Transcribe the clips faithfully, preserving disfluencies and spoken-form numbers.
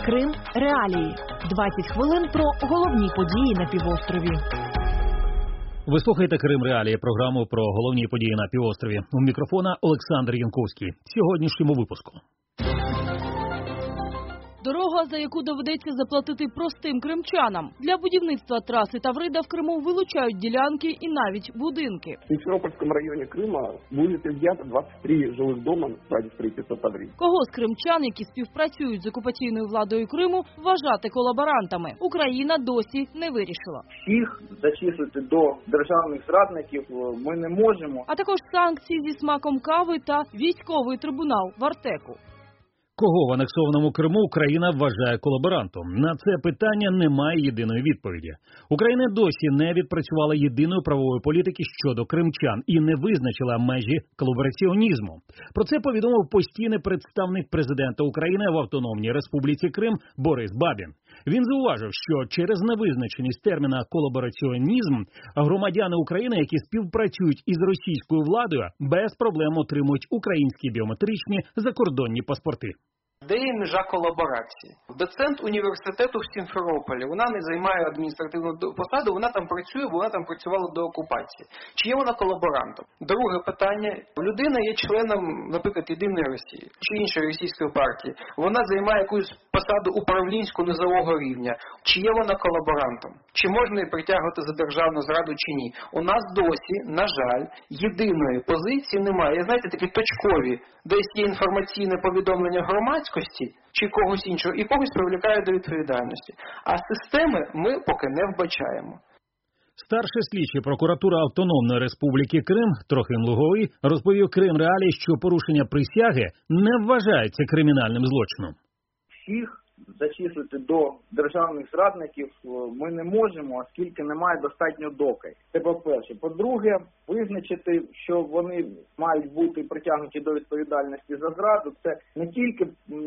Крим реалії. двадцять хвилин про головні події на півострові. Ви слухаєте Крим реалії, програму про головні події на півострові. У мікрофона Олександр Янковський. В сьогоднішньому випуску. Дорога, за яку доведеться заплатити простим кримчанам. Для будівництва траси Таврида в Криму вилучають ділянки і навіть будинки. В Симферопольском районе Крыма будет изъято двадцать три жилых дома ради строительства Таврида. Кого з кримчан, які співпрацюють з окупаційною владою Криму, вважати колаборантами, Україна досі не вирішила. Всіх зачислити до державних зрадників ми не можемо. А також санкції зі смаком кави та військовий трибунал в Артеку. Кого в анексованому Криму Україна вважає колаборантом? На це питання немає єдиної відповіді. Україна досі не відпрацювала єдиної правової політики щодо кримчан і не визначила межі колабораціонізму. Про це повідомив постійний представник президента України в Автономній Республіці Крим Борис Бабін. Він зауважив, що через невизначеність терміна колабораціонізм громадяни України, які співпрацюють із російською владою, без проблем отримують українські біометричні закордонні паспорти. Де є межа колаборації? Доцент університету в Сімферополі, вона не займає адміністративну посаду, вона там працює, бо вона там працювала до окупації. Чи є вона колаборантом? Друге питання. Людина є членом, наприклад, Єдиної Росії чи іншої російської партії. Вона займає якусь посаду управлінську низового рівня. Чи є вона колаборантом? Чи можна її притягувати за державну зраду чи ні? У нас досі, на жаль, єдиної позиції немає. Я, знаєте, такі точкові, десь є інформаційне повідомлення громадськості, чи когось іншого, і когось привлікає до відповідальності. А системи ми поки не вбачаємо. Старший слідчий прокуратури Автономної Республіки Крим Трохим Луговий розповів Крим реалії, що порушення присяги не вважається кримінальним злочином. Всіх зачислити до державних зрадників ми не можемо, оскільки немає достатньо доказів. Це по-перше. По-друге, визначити, що вони мають бути притягнуті до відповідальності за зраду, це не тільки,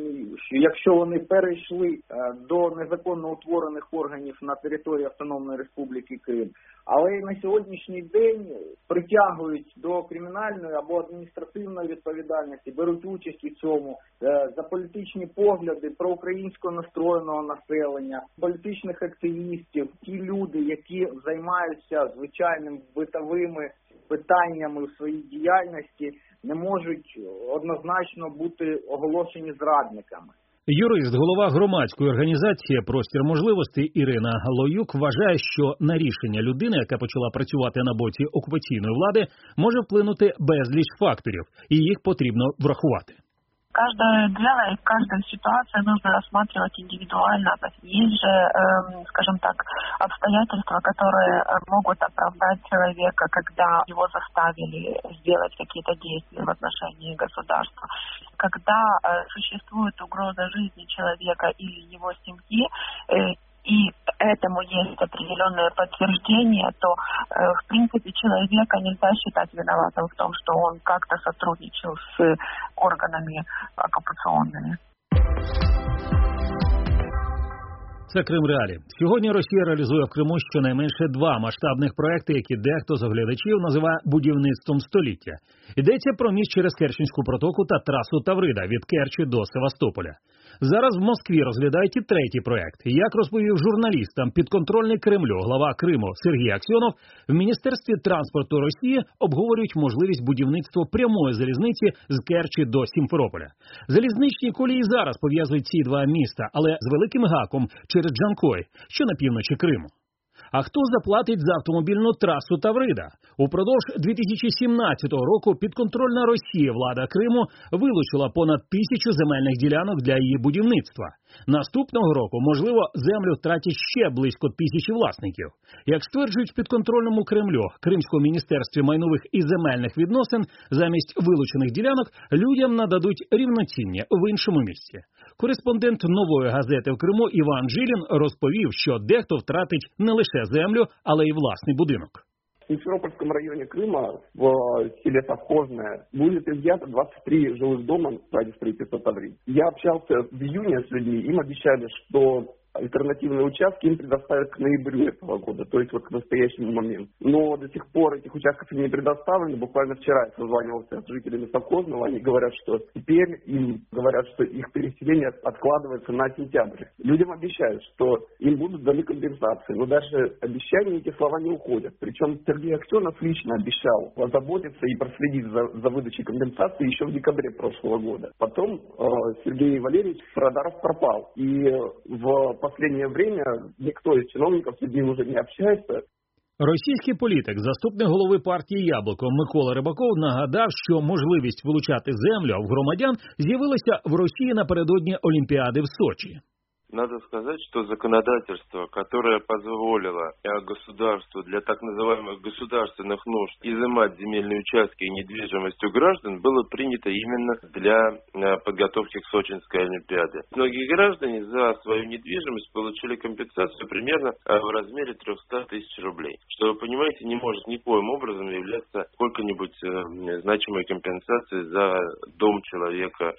якщо вони перейшли до незаконно утворених органів на території Автономної Республіки Крим, але й на сьогоднішній день притягують до кримінальної або адміністративної відповідальності, беруть участь у цьому за політичні погляди проукраїнського настроєного населення, політичних активістів, ті люди, які займаються звичайними битовими питаннями у своїй діяльності, не можуть однозначно бути оголошені зрадниками. Юрист, голова громадської організації «Простір можливостей» Ірина Лоюк вважає, що на рішення людини, яка почала працювати на боці окупаційної влади, може вплинути безліч факторів, і їх потрібно врахувати. Каждое дело и каждую ситуацию нужно рассматривать индивидуально. Есть же, э, скажем так, обстоятельства, которые могут оправдать человека, когда его заставили сделать какие-то действия в отношении государства. Когда э, существует угроза жизни человека или его семьи, э, и этому есть определенное подтверждение, то, э, в принципе, человека нельзя считать виноватым в том, что он как-то сотрудничал с органами оккупационными. Це Крим реалії. Сьогодні Росія реалізує в Криму щонайменше два масштабних проекти, які дехто з оглядачів називає будівництвом століття. Йдеться про міст через Керченську протоку та трасу Таврида від Керчі до Севастополя. Зараз в Москві розглядають і третій проект. Як розповів журналістам підконтрольний Кремлю глава Криму Сергій Аксьонов, в Міністерстві транспорту Росії обговорюють можливість будівництва прямої залізниці з Керчі до Сімферополя. Залізничні колії зараз пов'язують ці два міста, але з великим гаком через Джанкой, що на півночі Криму. А хто заплатить за автомобільну трасу Таврида? Упродовж дві тисячі сімнадцятого року підконтрольна Росії влада Криму вилучила понад тисячу земельних ділянок для її будівництва. Наступного року, можливо, землю втратять ще близько тисячі власників. Як стверджують в підконтрольному Кремлю, Кримському міністерстві майнових і земельних відносин, замість вилучених ділянок людям нададуть рівноцінні в іншому місці. Кореспондент «Нової газети» в Криму Іван Жилін розповів, що дехто втратить не лише землю, але й власний будинок. В Симферопольском районе Крыма, в селе Совхозное, будет изъято двадцать три жилых дома ради строительства Таврида. Я общался в июне с людьми, им обещали, что альтернативные участки им предоставят к ноябрю этого года, то есть вот к настоящему моменту. Но до сих пор этих участков им не предоставлены. Буквально вчера я созванивался с жителями Совхозного, они говорят, что теперь им говорят, что их переселение откладывается на сентябрь. Людям обещают, что им будут даны компенсации, но даже обещания эти слова не уходят. Причем Сергей Аксенов лично обещал позаботиться и проследить за, за выдачей компенсации еще в декабре прошлого года. Потом э, Сергей Валерьевич с радаров пропал. И в последнее время никто из чиновников с ним уже не общается. Російський політик, заступник голови партії «Яблуко» Микола Рибаков нагадав, що можливість вилучати землю в громадян з'явилася в Росії напередодні Олімпіади в Сочі. Надо сказать, что законодательство, которое позволило государству для так называемых государственных нужд изымать земельные участки и недвижимость у граждан, было принято именно для подготовки к Сочинской Олимпиаде. Многие граждане за свою недвижимость получили компенсацию примерно в размере триста тысяч рублей. Что, вы понимаете, не может никоим образом являться сколько-нибудь значимой компенсацией за дом человека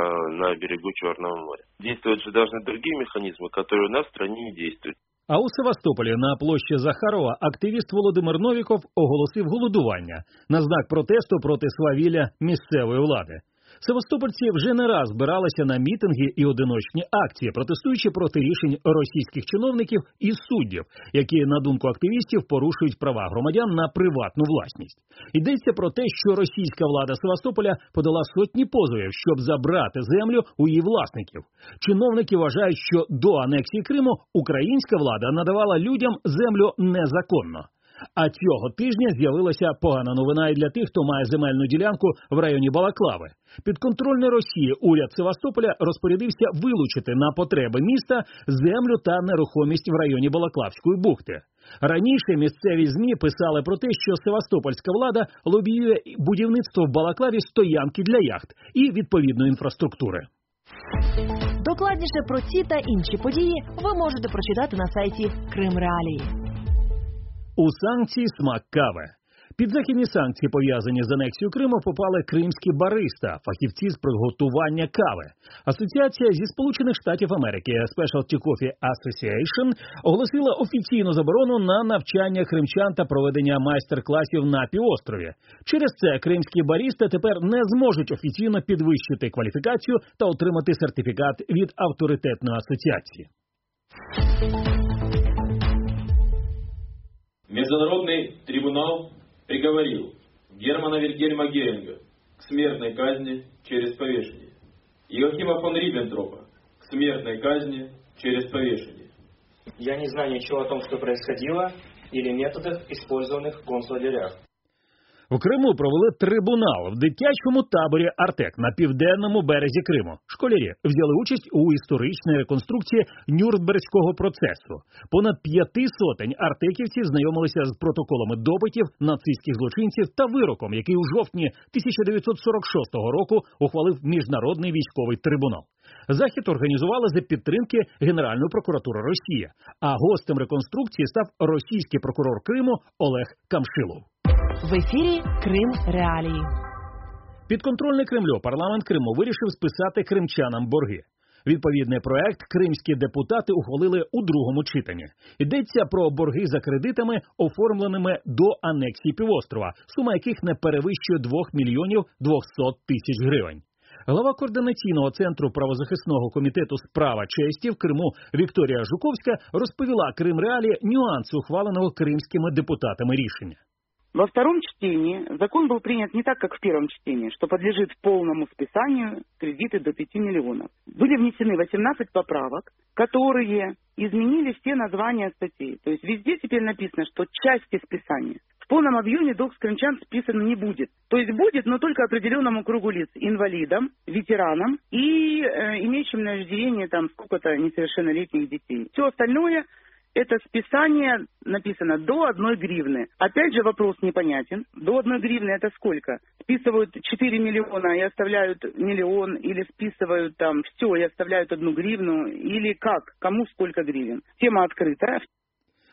на берегу Черного моря. Действовать же должны другие механізми, які у нас в країні не діють. А у Севастополі на площі Захарова активіст Володимир Новіков оголосив голодування на знак протесту проти свавілля місцевої влади. Севастопольці вже не раз збиралися на мітинги і одиночні акції, протестуючи проти рішень російських чиновників і суддів, які, на думку активістів, порушують права громадян на приватну власність. Йдеться про те, що російська влада Севастополя подала сотні позовів, щоб забрати землю у її власників. Чиновники вважають, що до анексії Криму українська влада надавала людям землю незаконно. А цього тижня з'явилася погана новина і для тих, хто має земельну ділянку в районі Балаклави. Підконтрольний Росії уряд Севастополя розпорядився вилучити на потреби міста землю та нерухомість в районі Балаклавської бухти. Раніше місцеві ЗМІ писали про те, що севастопольська влада лобіює будівництво в Балаклаві стоянки для яхт і відповідної інфраструктури. Докладніше про ці та інші події ви можете прочитати на сайті Крим Реалії. У санкції смак кави. Під західні санкції, пов'язані з анексією Криму, попали кримські бариста, фахівці з приготування кави. Асоціація зі Сполучених Штатів Америки Specialty Coffee Association оголосила офіційну заборону на навчання кримчан та проведення майстер-класів на півострові. Через це кримські баристи тепер не зможуть офіційно підвищити кваліфікацію та отримати сертифікат від авторитетної асоціації. Международный трибунал приговорил Германа Вильгельма Геринга к смертной казни через повешение, Йохима фон Риббентропа к смертной казни через повешение. Я не знаю ничего о том, что происходило, или методах, использованных в концлагерях. В Криму провели трибунал в дитячому таборі «Артек» на південному березі Криму. Школярі взяли участь у історичній реконструкції Нюрнберзького процесу. Понад п'яти сотень артеківців знайомилися з протоколами допитів нацистських злочинців та вироком, який у жовтні тисяча дев'ятсот сорок шостого року ухвалив Міжнародний військовий трибунал. Захід організували за підтримки Генеральної прокуратури Росії, а гостем реконструкції став російський прокурор Криму Олег Камшилов. В ефірі Крим Реалії. Підконтрольний Кремлю парламент Криму вирішив списати кримчанам борги. Відповідний проект кримські депутати ухвалили у другому читанні. Йдеться про борги за кредитами, оформленими до анексії півострова, сума яких не перевищує двох мільйонів двохсот тисяч гривень. Глава Координаційного центру правозахисного комітету «Справа честі» в Криму Вікторія Жуковська розповіла Крим Реалії нюанси ухваленого кримськими депутатами рішення. Во втором чтении закон был принят не так, как в первом чтении, что подлежит полному списанию кредиты до пяти миллионов. Были внесены восемнадцать поправок, которые изменили все названия статей. То есть везде теперь написано, что части списания. В полном объеме долг с крымчан списан не будет. То есть будет, но только определенному кругу лиц, инвалидам, ветеранам и э, имеющим на иждивение там сколько-то несовершеннолетних детей. Все остальное... Это списание написано до одной гривны. Опять же вопрос непонятен. До одной гривны это сколько? Списывают четыре миллиона и оставляют миллион, или списывают там все и оставляют одну гривну, или как? Кому сколько гривен? Тема открыта.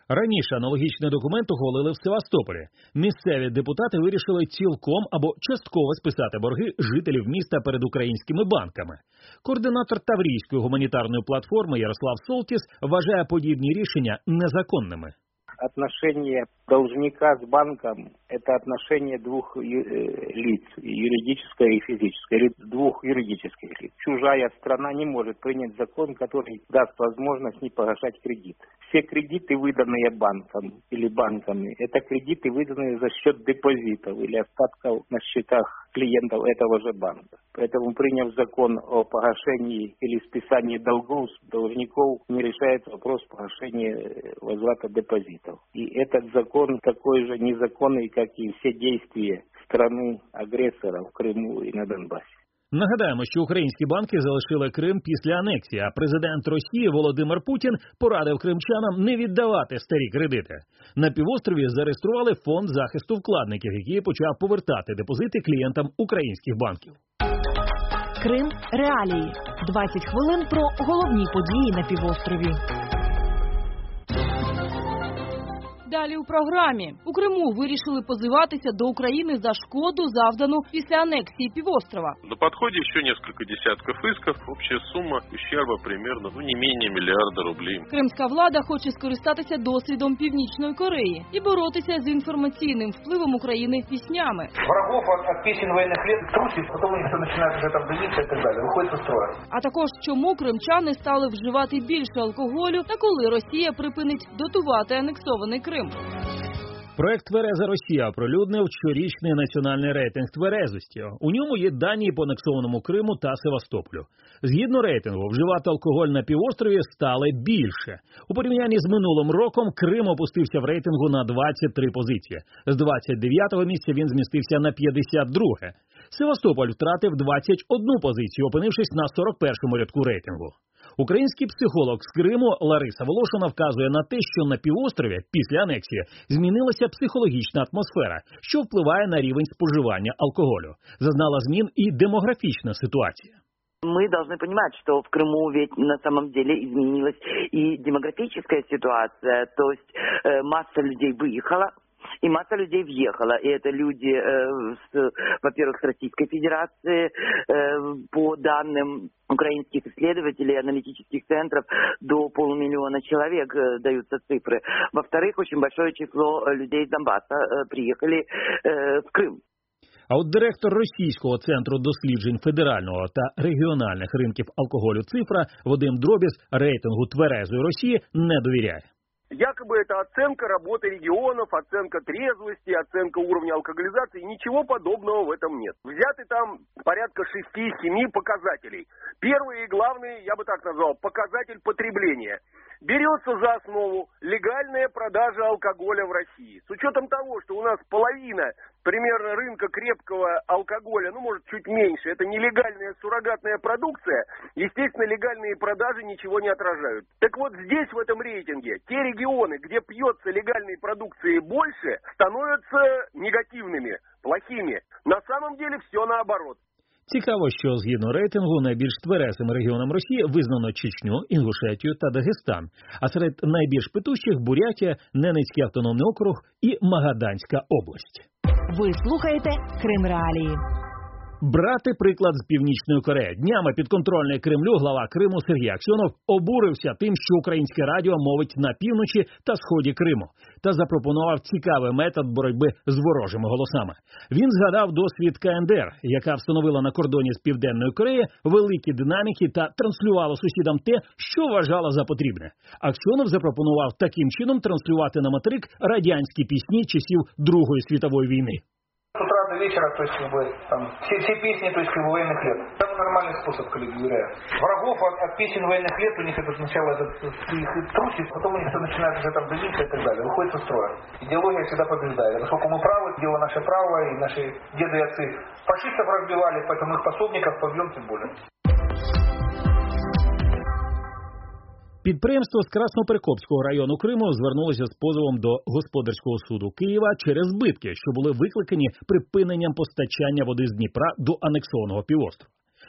Раніше аналогічний документ ухвалили в Севастополі. Місцеві депутати вирішили цілком або частково списати борги жителів міста перед українськими банками. Координатор Таврійської гуманітарної платформи Ярослав Солтіс вважає подібні рішення незаконними. Отношение должника с банком – это отношение двух лиц, юридическое и физическое, или двух юридических лиц. Чужая страна не может принять закон, который даст возможность не погашать кредит. Все кредиты, выданные банком или банками, это кредиты, выданные за счет депозитов или остатков на счетах клиентов этого же банка. Поэтому, приняв закон о погашении или списании долгов с должников, не решается вопрос погашения возврата депозитов. И этот закон такой же незаконный, как и все действия страны-агрессора в Крыму и на Донбассе. Нагадаємо, що українські банки залишили Крим після анексії, а президент Росії Володимир Путін порадив кримчанам не віддавати старі кредити. На півострові зареєстрували фонд захисту вкладників, який почав повертати депозити клієнтам українських банків. Крим реалії. двадцять хвилин про головні події на півострові. Далі у програмі. У Криму вирішили позиватися до України за шкоду, завдану після анексії півострова. На подходе еще несколько десятков исков. Общая сумма ущерба примерно, ну, не менее миллиарда рублей. Кримська влада хоче скористатися досвідом Північної Кореї і боротися з інформаційним впливом України піснями. Врагов от пісень воєнних лет трусить, потім вони все починають вже там дивитися і так далі. Виходить з строю. А також чому кримчани стали вживати більше алкоголю та коли Росія припинить дотувати анексований Крим. Проект «Твереза Росія» оприлюднив щорічний національний рейтинг тверезості. У ньому є дані по анексованому Криму та Севастополю. Згідно рейтингу, вживати алкоголь на півострові стали більше. У порівнянні з минулим роком Крим опустився в рейтингу на двадцять три позиції. З двадцять дев'ятого місця він змістився на п'ятдесят друге. Севастополь втратив двадцять одну позицію, опинившись на сорок першому рядку рейтингу. Український психолог з Криму Лариса Волошина вказує на те, що на півострові після анексії змінилася психологічна атмосфера, що впливає на рівень споживання алкоголю. Зазнала змін і демографічна ситуація. Мы должны понимать, что в Крыму ведь на самом деле изменилась и демографическая ситуация, то есть э, масса людей выехала, и масса людей въехала. И это люди, э, с, во-первых, с Российской Федерации, э, по данным украинских исследователей, аналитических центров, до полумиллиона человек э, даются цифры. Во-вторых, очень большое число людей из Донбасса э, приехали э, в Крым. А от директор Російського центру досліджень федерального та регіональних ринків алкоголю «Цифра» Вадим Дробіс рейтингу «Тверезої Росії» не довіряє. Якобы это оценка работы регионов, оценка трезвости, оценка уровня алкоголизации. Ничего подобного в этом нет. Взяты там порядка шести-семи показателей. Первый и главный, я бы так назвал, показатель потребления. Берется за основу легальная продажа алкоголя в России. С учетом того, что у нас половина примерно рынка крепкого алкоголя, ну может чуть меньше, это нелегальная суррогатная продукция, естественно, легальные продажи ничего не отражают. Так вот здесь, в этом рейтинге, те регионы, где пьется легальной продукции больше, становятся негативными, плохими. На самом деле все наоборот. Цікаво, що згідно рейтингу найбільш тверезим регіоном Росії визнано Чечню, Інгушетію та Дагестан, а серед найбільш питущих – Бурятія, Ненецький автономний округ і Магаданська область. Ви слухаєте Крим реалії. Брати приклад з Північної Кореї. Днями підконтрольний Кремлю глава Криму Сергій Аксьонов обурився тим, що українське радіо мовить на півночі та сході Криму, та запропонував цікавий метод боротьби з ворожими голосами. Він згадав досвід ка ен де ер, яка встановила на кордоні з Південною Кореєю великі динаміки та транслювала сусідам те, що вважала за потрібне. Аксьонов запропонував таким чином транслювати на материк радянські пісні часів Другої світової війни. С утра до вечера, то есть, как бы, там, все, все песни, то есть, как бы, военных лет. Это нормальный способ, коллеги, говоря. Врагов от, от песен военных лет, у них это сначала это, их трусит, потом у них все начинает уже там давиться и так далее. Выходит со строя. Идеология всегда побеждает. Поскольку мы правы, дело наше право, и наши деды и отцы фашистов разбивали, поэтому их пособников побьем тем более. Підприємство з Красноперекопського району Криму звернулося з позовом до Господарського суду Києва через збитки, що були викликані припиненням постачання води з Дніпра до анексованого півострова.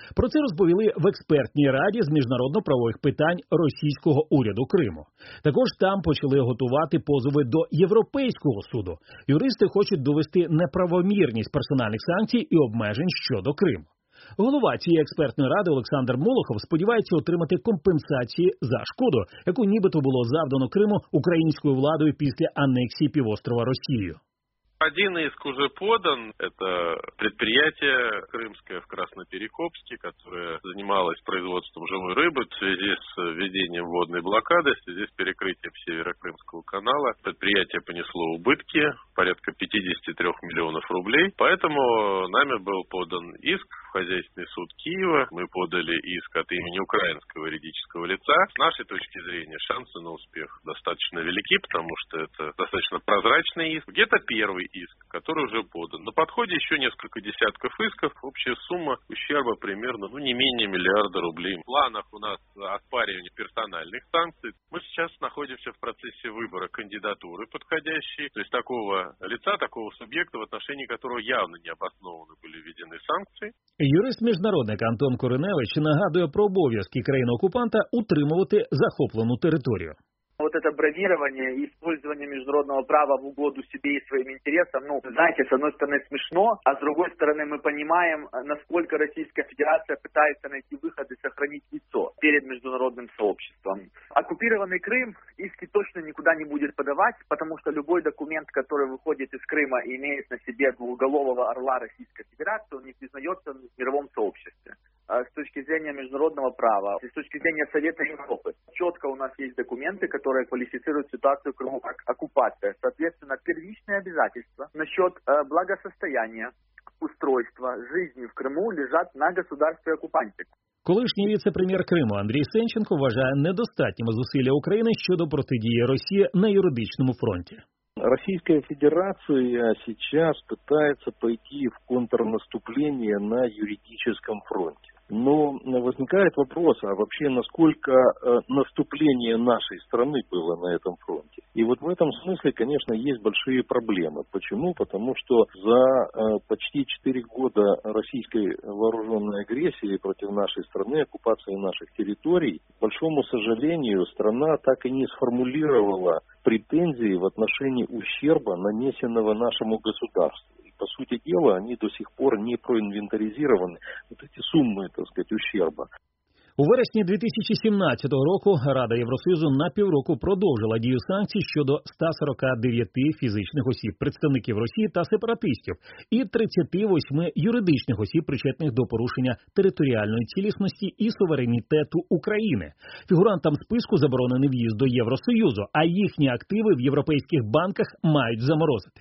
Про це розповіли в експертній раді з міжнародно-правових питань російського уряду Криму. Також там почали готувати позови до Європейського суду. Юристи хочуть довести неправомірність персональних санкцій і обмежень щодо Криму. Голова цієї експертної ради Олександр Молохов сподівається отримати компенсації за шкоду, яку нібито було завдано Криму українською владою після анексії півострова Росією. Один иск уже подан. Это предприятие крымское в Красноперекопске, которое занималось производством живой рыбы в связи с введением водной блокады, в связи с перекрытием Северокрымского канала. Предприятие понесло убытки порядка пятьдесят три миллионов рублей. Поэтому нами был подан иск в Хозяйственный суд Киева. Мы подали иск от имени украинского юридического лица. С нашей точки зрения шансы на успех достаточно велики, потому что это достаточно прозрачный иск. Где-то первый иск, который уже подан. На подходе еще несколько десятков исков. Общая сумма ущерба примерно ну, не менее миллиарда рублей. В планах у нас оспаривание персональных санкций. Мы сейчас находимся в процессе выбора кандидатуры подходящей. То есть такого лица, такого субъекта, в отношении которого явно необоснованно были введены санкции. Юрист-міжнародник Антон Кориневич нагадує про обов'язки країни-окупанта утримувати захоплену територію. Вот это бравирование и использование международного права в угоду себе и своим интересам, ну, знаете, с одной стороны смешно, а с другой стороны мы понимаем, насколько Российская Федерация пытается найти выход и сохранить лицо перед международным сообществом. Оккупированный Крым иски точно никуда не будет подавать, потому что любой документ, который выходит из Крыма и имеет на себе двуголового орла Российской Федерации, он не признается в мировом сообществе. С точки зрения международного права, с точки зрения Совета Европы, четко у нас есть документы, которые квалифицируют ситуацию в Крыму как оккупация. Соответственно, первичные обязательства насчет э, благосостояния, устройства, жизни в Крыму лежат на государстве-оккупанте. Колишній віце-прем'єр Криму Андрій Сенченко вважає недостатніми зусилля України щодо протидії Росії на юридичному фронті. Российская Федерация сейчас пытается пойти в контрнаступление на юридическом фронте. Но возникает вопрос, а вообще насколько э, наступление нашей страны было на этом фронте? И вот в этом смысле, конечно, есть большие проблемы. Почему? Потому что за э, почти четыре года российской вооруженной агрессии против нашей страны, оккупации наших территорий, к большому сожалению, страна так и не сформулировала претензии в отношении ущерба, нанесенного нашему государству. По сути дела, они до сих пор не проинвентаризированы, вот эти суммы, так сказать, ущерба. У вересні дві тисячі сімнадцятого року Рада Євросоюзу на півроку продовжила дію санкцій щодо ста сорока дев'яти фізичних осіб, представників Росії та сепаратистів, і тридцяти восьми юридичних осіб, причетних до порушення територіальної цілісності і суверенітету України. Фігурантам списку заборонений в'їзд до Євросоюзу, а їхні активи в європейських банках мають заморозити.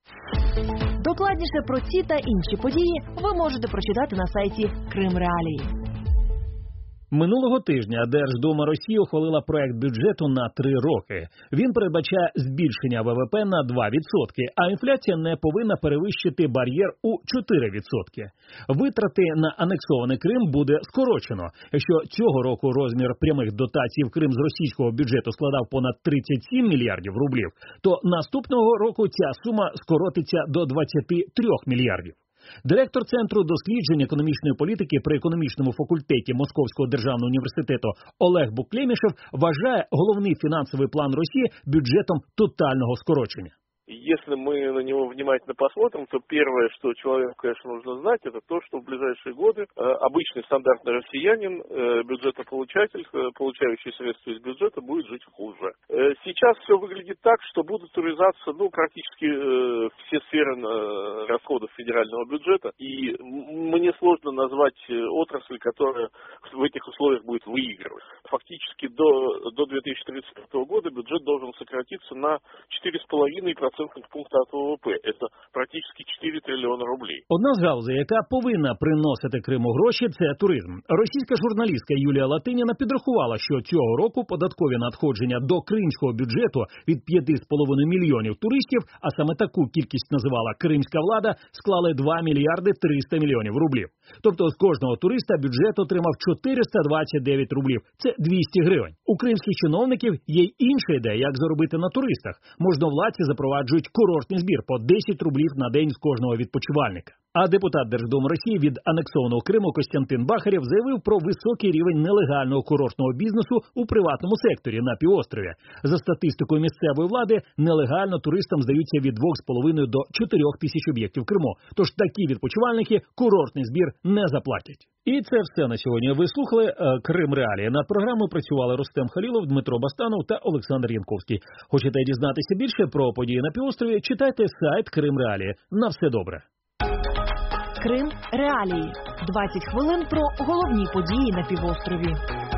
Докладніше про ці та інші події ви можете прочитати на сайті Крим Реалії. Минулого тижня Держдума Росії ухвалила проект бюджету на три роки. Він передбачає збільшення ВВП на два відсотки, а інфляція не повинна перевищити бар'єр у чотири відсотки. Витрати на анексований Крим буде скорочено. Якщо цього року розмір прямих дотацій в Крим з російського бюджету складав понад тридцять сім мільярдів рублів, то наступного року ця сума скоротиться до двадцяти трьох мільярдів. Директор Центру досліджень економічної політики при економічному факультеті Московського державного університету Олег Буклемішев вважає головний фінансовий план Росії бюджетом тотального скорочення. Если мы на него внимательно посмотрим, то первое, что человеку, конечно, нужно знать, это то, что в ближайшие годы э, обычный стандартный россиянин, э, бюджетополучатель, э, получающий средства из бюджета, будет жить хуже. Э, сейчас все выглядит так, что будут урезаться ну, практически э, все сферы э, расходов федерального бюджета, и мне сложно назвать отрасль, которая в этих условиях будет выигрывать. Фактически до, до две тысячи тридцать пятого года бюджет должен сократиться на четыре с половиной процента пункта от ВВП. Це практично чотири трильйони рублей. Одна з галузей, яка повинна приносити Криму гроші, це туризм. Російська журналістка Юлія Латиніна підрахувала, що цього року податкові надходження до кримського бюджету від п'яти з половиною мільйонів туристів, а саме таку кількість називала кримська влада, склали два мільярди триста мільйонів рублів. Тобто з кожного туриста бюджет отримав чотириста двадцять дев'ять рублів. Це двісті гривень. У кримських чиновників є й інша ідея, як заробити на туристах. Можновладці запроваджують курортний збір по десять рублів на день з кожного відпочивальника. А депутат Держдуми Росії від анексованого Криму Костянтин Бахарєв заявив про високий рівень нелегального курортного бізнесу у приватному секторі на півострові. За статистикою місцевої влади, нелегально туристам здаються від двох з половиною до чотирьох тисяч об'єктів Криму. Тож такі відпочивальники курортний збір не заплатять. І це все на сьогодні. Ви слухали Крим Реалії. Над програмою працювали Рустем Халілов, Дмитро Бастанов та Олександр Янковський. Хочете дізнатися більше про події на півострові? Читайте сайт Крим Реалії. На все добре. Крим Реалії. двадцять хвилин про головні події на півострові.